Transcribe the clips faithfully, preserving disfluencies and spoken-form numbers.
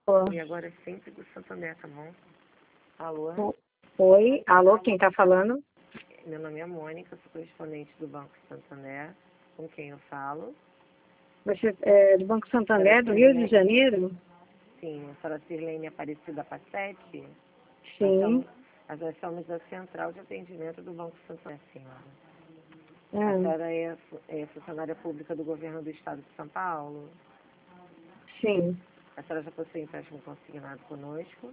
E agora é sempre do Santander, tá bom? Alô? Oi, alô, quem tá falando? Meu nome é Mônica, sou correspondente do Banco Santander. Com quem eu falo? Você é do Banco Santander, do Rio de Janeiro? Sim, a senhora Sirlene Aparecida Passetti. Nós Sim. somos, nós somos a central de atendimento do Banco Santander, senhora. A Ah, senhora é, é funcionária pública do governo do estado de São Paulo. sim. A senhora já possui empréstimo consignado conosco.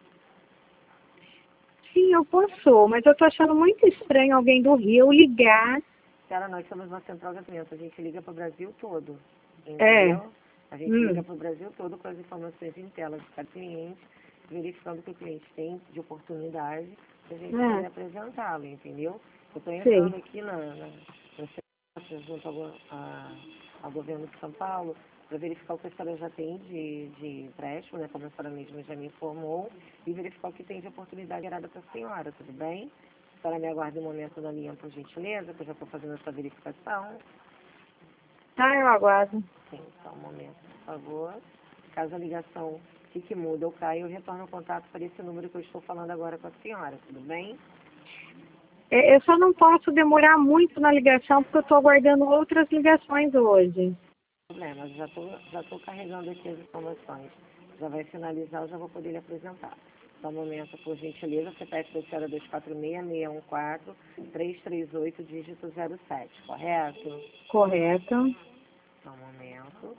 Sim, eu posso, mas eu tô achando muito estranho alguém do Rio ligar. Senhora, nós somos uma central de atendimento. A gente liga para o Brasil todo, É. entendeu? A gente Hum, liga para o Brasil todo com as informações em tela de cada cliente, verificando o que o cliente tem de oportunidade, para a gente poder ah, apresentá-lo, entendeu? Eu estou sei. entrando aqui na, na, no centro, junto ao, go- a- ao governo de São Paulo, para verificar o que a senhora já tem de, de empréstimo, né, como a senhora mesma já me informou, e verificar o que tem de oportunidade gerada para a senhora, tudo bem? A senhora me aguarda um momento na linha, por gentileza, que eu já estou fazendo essa verificação. Tá, eu aguardo. Sim, só um momento, por favor. Caso a ligação fique muda ou caia, eu retorno o contato para esse número que eu estou falando agora com a senhora, tudo bem? É, eu só não posso demorar muito na ligação porque eu tô aguardando outras ligações hoje. Problema, já estou já estou carregando aqui as informações. Já vai finalizar, eu já vou poder lhe apresentar. Só um momento, por gentileza, C P F da senhora dois quatro seis, seis um quatro, três três oito, dígito zero sete, correto? Correto. Só um momento.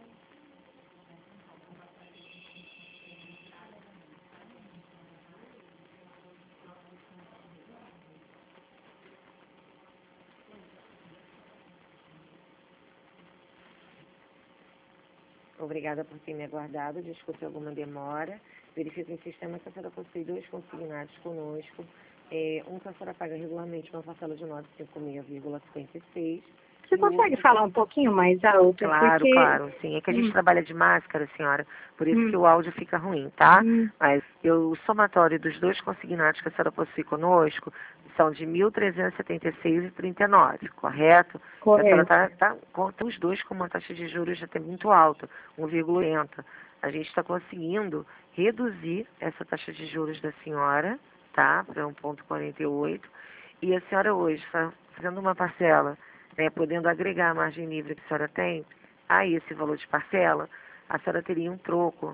Obrigada por ter me aguardado. Desculpe alguma demora. Verifico em sistema que a senhora possui dois consignados conosco. É, um que a senhora paga regularmente uma parcela de novecentos e cinquenta e seis vírgula cinquenta e seis. Você E o consegue outro... falar um pouquinho mais alto? Claro, Porque... claro, sim. É que a gente Hum, trabalha de máscara, senhora, por isso que hum, o áudio fica ruim, tá? hum. Mas eu, o somatório dos dois consignados que a senhora possui conosco são de mil trezentos e setenta e seis vírgula trinta e nove, correto? Que a senhora Correto. está tá, conta os dois com uma taxa de juros já tem muito alta, um vírgula oitenta. A gente está conseguindo reduzir essa taxa de juros da senhora, tá? Para um vírgula quarenta e oito. E a senhora hoje está fazendo uma parcela, né, podendo agregar a margem livre que a senhora tem a esse valor de parcela, a senhora teria um troco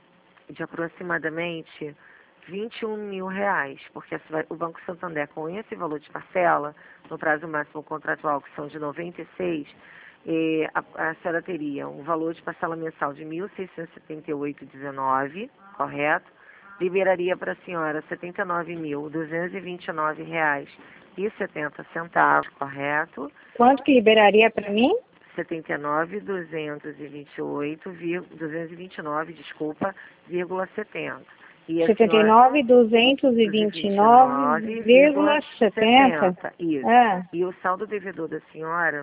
de aproximadamente vinte e um mil reais, porque a senhora- o Banco Santander, com esse valor de parcela, no prazo máximo contratual, que são de noventa e seis, eh, a, a senhora teria um valor de parcela mensal de mil seiscentos e setenta e oito vírgula dezenove, correto? Liberaria para a senhora setenta e nove mil duzentos e vinte e nove reais e setenta centavos, correto? Quanto que liberaria para mim? setenta e nove mil duzentos e vinte e oito, duzentos e vinte e nove, desculpa, vírgula setenta. E a setenta e senhora nove mil duzentos e vinte e nove vírgula setenta. setenta, isso. Ah, E o saldo devedor da senhora,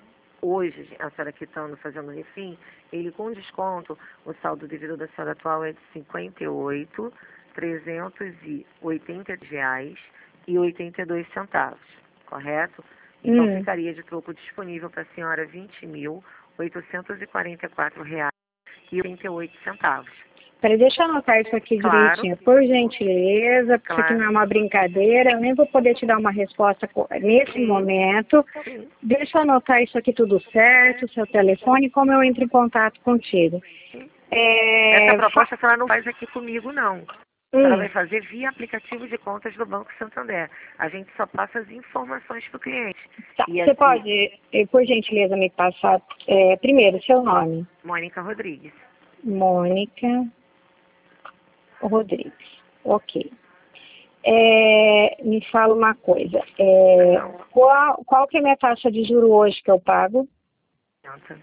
hoje, a senhora quitando, fazendo refim, ele com desconto, o saldo devedor da senhora atual é de cinquenta e oito mil trezentos e oitenta reais e oitenta e dois centavos, correto? Então hum. ficaria de troco disponível para a senhora vinte mil oitocentos e quarenta e quatro reais e oitenta e oito centavos. Peraí, deixa eu anotar isso aqui Claro, direitinho. Por gentileza, porque isso aqui não é claro. uma brincadeira, eu nem vou poder te dar uma resposta co- nesse Sim, momento. sim, Deixa eu anotar isso aqui tudo certo, seu telefone, como eu entro em contato contigo. sim. Essa É, fa- proposta a senhora não faz aqui comigo, não. A senhora vai hum, fazer via aplicativo de contas do Banco Santander. A gente só passa as informações para o cliente. tá. E Você assim, pode, eh, por gentileza, me passar, é, primeiro, seu nome? Mônica Rodrigues. Mônica Rodrigues. Ok. É, me fala uma coisa. É, Não, qual, qual que é a minha taxa de juro hoje que eu pago? adianta.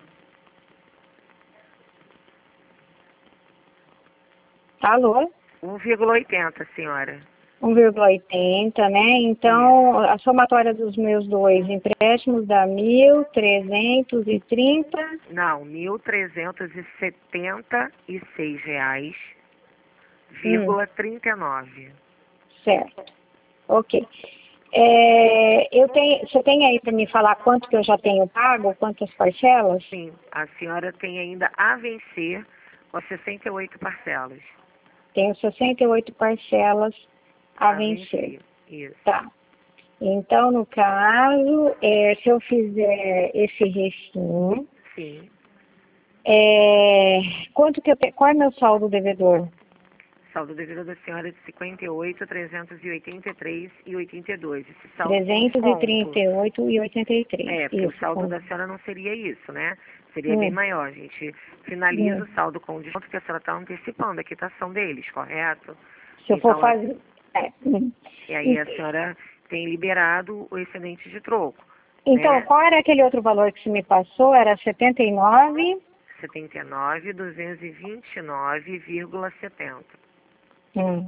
Alô? um vírgula oitenta, senhora. um vírgula oitenta, né? Isso. Então, a somatória dos meus dois empréstimos dá mil trezentos e trinta. Não, mil trezentos e setenta e seis reais, Hum, vírgula trinta e nove. certo. Ok. É, eu tenho, você tem aí para me falar quanto que eu já tenho pago, quantas parcelas? Sim, a senhora tem ainda a vencer com sessenta e oito parcelas. Tenho sessenta e oito parcelas a, A vencer. vencer. Isso. Tá. Então, no caso, é, se eu fizer esse refim, Sim. é, quanto que eu te- qual é meu saldo devedor? Saldo devido da senhora é de cinquenta e oito, trezentos e oitenta e três e oitenta e dois. Esse saldo com trezentos e trinta desconto. e oito e oitenta e três. É, porque o Isso. saldo Com... da senhora não seria isso, né? Seria bem Hum, maior. A gente finaliza hum. o saldo com o desconto que a senhora está antecipando a quitação deles, correto? Se eu for Então, a- fazer. É, hum. e aí a Ent- senhora tem liberado o excedente de troco, Então, né? qual era aquele outro valor que você me passou? Era setenta e nove. setenta e nove, duzentos e vinte e nove vírgula setenta, Hum.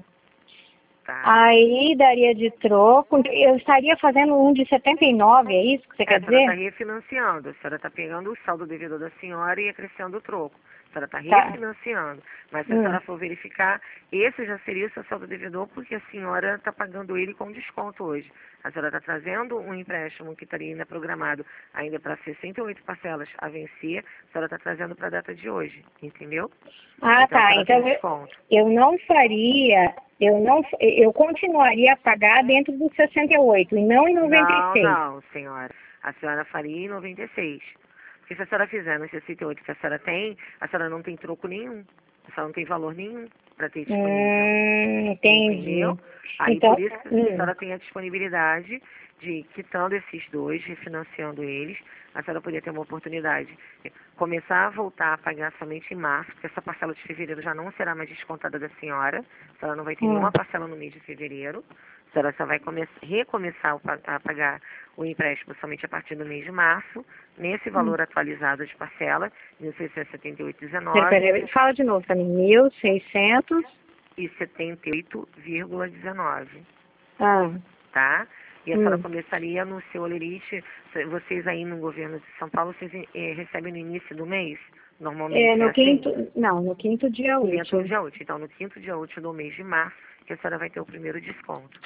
tá? Aí daria de troco. Eu estaria fazendo um de setenta e nove, é isso que você É, quer a senhora está dizer? refinanciando, a senhora está pegando o saldo devido da senhora e acrescendo o troco. A senhora está Tá. refinanciando. Mas se a Hum. senhora for verificar, esse já seria o seu saldo devedor porque a senhora está pagando ele com desconto hoje. A senhora está trazendo um empréstimo que estaria ainda programado ainda para sessenta e oito parcelas a vencer, a senhora está trazendo para a data de hoje, entendeu? Ah, Então a tá. senhora tem Então eu, desconto. eu não faria, eu não, eu continuaria a pagar dentro dos sessenta e oito e não em noventa e Não, seis. não, senhora. A senhora faria em noventa e seis. Porque se a senhora fizer nos sessenta e oito que a senhora tem, a senhora não tem troco nenhum. A senhora não tem valor nenhum para ter disponível. Hum, Entendeu? entendi. Aí Então, por isso que a hum, senhora tem a disponibilidade de, quitando esses dois, refinanciando eles, a senhora poderia ter uma oportunidade de começar a voltar a pagar somente em março, porque essa parcela de fevereiro já não será mais descontada da senhora, a senhora não vai ter nenhuma hum, parcela no mês de fevereiro, a senhora só vai come- recomeçar o pa- a pagar o empréstimo somente a partir do mês de março, nesse hum. valor atualizado de parcela, mil seiscentos e setenta e oito vírgula Pera, dezenove pera, fala de novo para mim. mil e seiscentos. e setenta e oito vírgula dezenove. Ah, Tá? E a senhora hum. começaria no seu olerite, vocês aí no governo de São Paulo, vocês eh, recebem no início do mês? É, Normalmente é no assim? quinto, não, no quinto dia Quinto útil. dia útil. Então, no quinto dia útil do mês de março, que a senhora vai ter o primeiro desconto.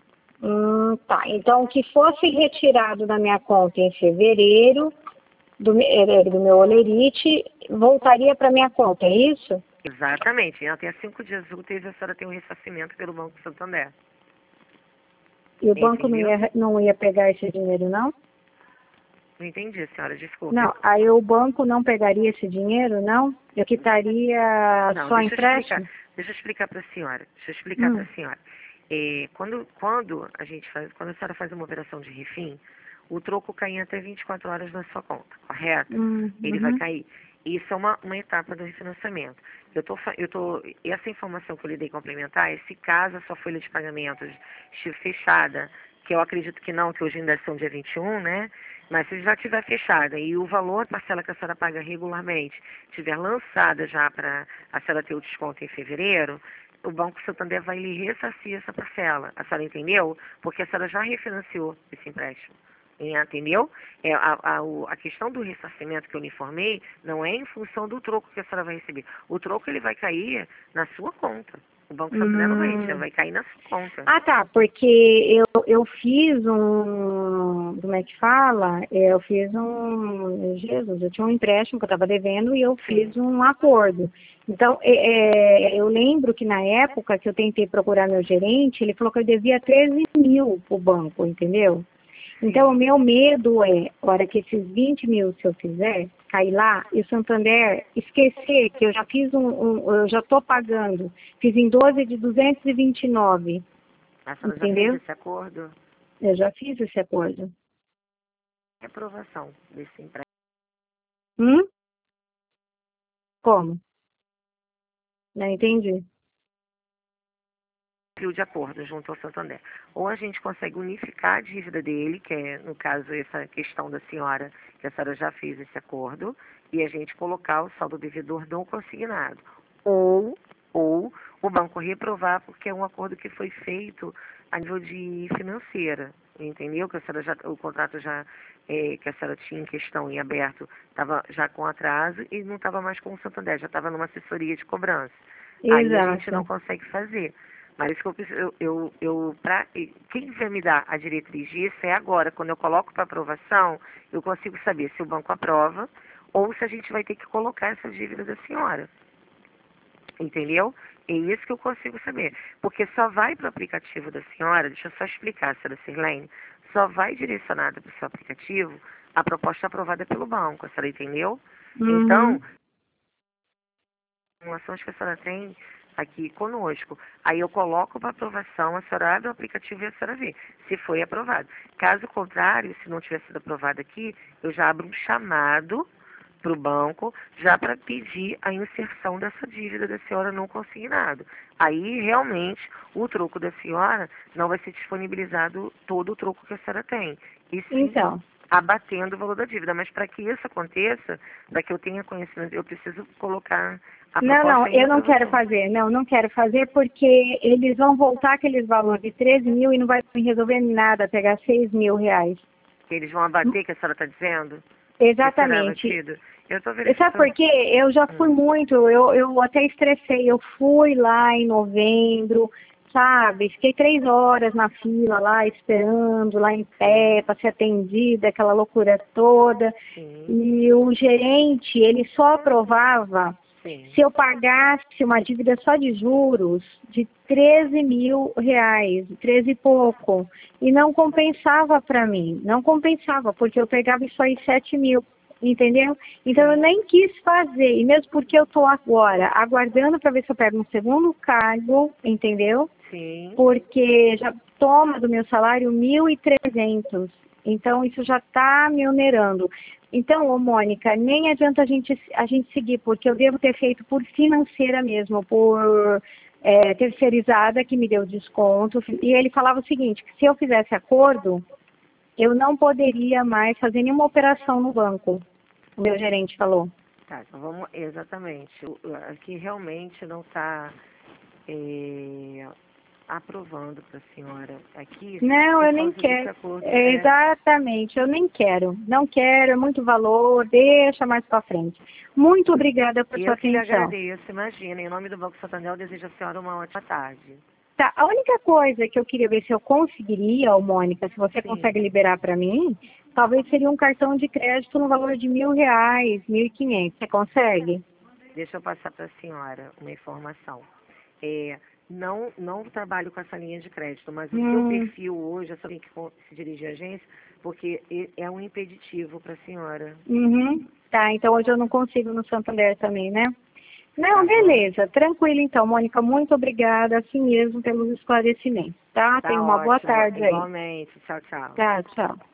Hum, tá. Então, o que fosse retirado da minha conta em fevereiro, do, me- eh, do meu olerite, voltaria para minha conta, é isso? Exatamente. Até cinco dias úteis a senhora tem um ressarcimento pelo Banco Santander. E o banco não Entendeu? ia, não ia pegar esse dinheiro, não? Não entendi, senhora, desculpe. Não, aí o banco não pegaria esse dinheiro, não? Eu quitaria Não, só deixa eu explicar. empréstimo? Deixa eu explicar para a senhora. Deixa eu explicar para Hum, a senhora. É, quando, quando a gente faz, quando a senhora faz uma operação de refim, o troco cai em até vinte e quatro horas na sua conta, correto? hum, Ele vai uhum. cair. Isso é uma, uma etapa do refinanciamento. Eu tô, fa- eu tô, essa informação que eu lhe dei complementar, é se caso a sua folha de pagamentos estiver fechada, que eu acredito que não, que hoje ainda são dia vinte e um, né? Mas se já estiver fechada e o valor, parcela que a senhora paga regularmente, estiver lançada já para a senhora ter o desconto em fevereiro, o Banco Santander vai lhe ressarcir essa parcela. A senhora entendeu? Porque a senhora já refinanciou esse empréstimo. Entendeu? É, a, a, o- a questão do ressarcimento que eu lhe informei não é em função do troco que a senhora vai receber. O troco ele vai cair na sua conta. O Banco Santander não vai retirar, Hum. vai cair na sua conta. Ah, tá, porque eu, eu fiz um, como é que fala? É, Eu fiz um, Jesus, eu tinha um empréstimo que eu estava devendo e eu fiz Sim. um acordo. Então, é, é, eu lembro que na época que eu tentei procurar meu gerente, ele falou que eu devia treze mil para o banco, entendeu? Então, o Sim. meu medo é, a hora que esses vinte mil, se eu fizer, cair lá, e o Santander esquecer que eu já fiz um, um eu já estou pagando, fiz em doze de duzentos e vinte e nove, A senhora já fez entendeu? esse acordo? Eu já fiz esse acordo. Aprovação desse empréstimo. Hum? Como? Não entendi. De acordo junto ao Santander. Ou a gente consegue unificar a dívida dele, que é, no caso, essa questão da senhora, que a senhora já fez esse acordo, e a gente colocar o saldo devedor não consignado. Ou, ou o banco reprovar, porque é um acordo que foi feito a nível de financeira, entendeu? Que a senhora já, o contrato já, é, que a senhora tinha em questão em aberto, estava já com atraso e não estava mais com o Santander, já estava numa assessoria de cobrança. Aí a gente não Exato. consegue fazer. Mas isso que eu, preciso- eu, eu, eu pra, e quem vai me dar a diretriz disso é agora, quando eu coloco para aprovação, eu consigo saber se o banco aprova ou se a gente vai ter que colocar essa dívida da senhora. Entendeu? É isso que eu consigo saber. Porque só vai para o aplicativo da senhora, deixa eu só explicar, senhora Sirlene, só vai direcionada para o seu aplicativo a proposta aprovada pelo banco, a senhora entendeu? Uhum. Então, informações que a senhora tem aqui conosco. Aí eu coloco para aprovação, a senhora abre o aplicativo e a senhora vê se foi aprovado. Caso contrário, se não tiver sido aprovado aqui, eu já abro um chamado para o banco, já para pedir a inserção dessa dívida da senhora não consignado. Aí, realmente, o troco da senhora não vai ser disponibilizado todo o troco que a senhora tem. E sim, Então. abatendo o valor da dívida. Mas para que isso aconteça, para que eu tenha conhecimento, eu preciso colocar a Não, não, proposta em eu não quero aprovação. fazer, não, não quero fazer porque eles vão voltar aqueles valores de treze mil e não vai resolver nada pegar seis mil reais. Que eles vão abater, que a senhora está dizendo? Que será Exatamente. abatido? Eu estou E sabe por verificando. quê? Eu já fui Hum. muito, eu, eu até estressei, eu fui lá em novembro, sabe? Fiquei três horas na fila lá, esperando, lá em pé, para ser atendida, aquela loucura toda. Sim, E o gerente, ele só aprovava sim. se eu pagasse uma dívida só de juros de treze mil reais, treze e pouco. E não compensava para mim, não compensava, porque eu pegava isso aí sete mil. Entendeu? Então eu Sim. nem quis fazer, e mesmo porque eu estou agora aguardando para ver se eu pego um segundo cargo, entendeu? Sim. Porque já toma do meu salário mil e trezentos, então isso já está me onerando. Então, ô Mônica, nem adianta a gente, a gente seguir, porque eu devo ter feito por financeira mesmo, por é, terceirizada que me deu desconto, e ele falava o seguinte, que se eu fizesse acordo, eu não poderia mais fazer nenhuma operação no banco. O meu gerente falou. Tá, então vamos. Exatamente. O- o- Aqui realmente não está aprovando para a senhora aqui Não, por eu nem causa desse quero. acordo. É, É, exatamente, eu nem quero. Não quero, é muito valor, deixa mais para frente. Muito obrigada por e sua eu que lhe atenção. agradeço, imagina. Em nome do Banco Santander, eu desejo à senhora uma ótima tarde. Tá, a única coisa que eu queria ver se eu conseguiria, ô Mônica, se você Sim. consegue liberar para mim, talvez seria um cartão de crédito no valor de mil reais, mil e quinhentos. Você consegue? Deixa eu passar para a senhora uma informação. É, não, não trabalho com essa linha de crédito, mas o seu Hum, perfil hoje, a senhora tem que con- se dirigir à agência, porque e- é um impeditivo para a senhora. uhum. Tá, então hoje eu não consigo no Santander também, né? Não, Tá bom? beleza. Tranquilo então, Mônica. Muito obrigada, assim mesmo, pelos esclarecimentos, tá? Tenha Tá uma boa ótimo. tarde aí. Igualmente. Tchau, tchau. Tá, tchau.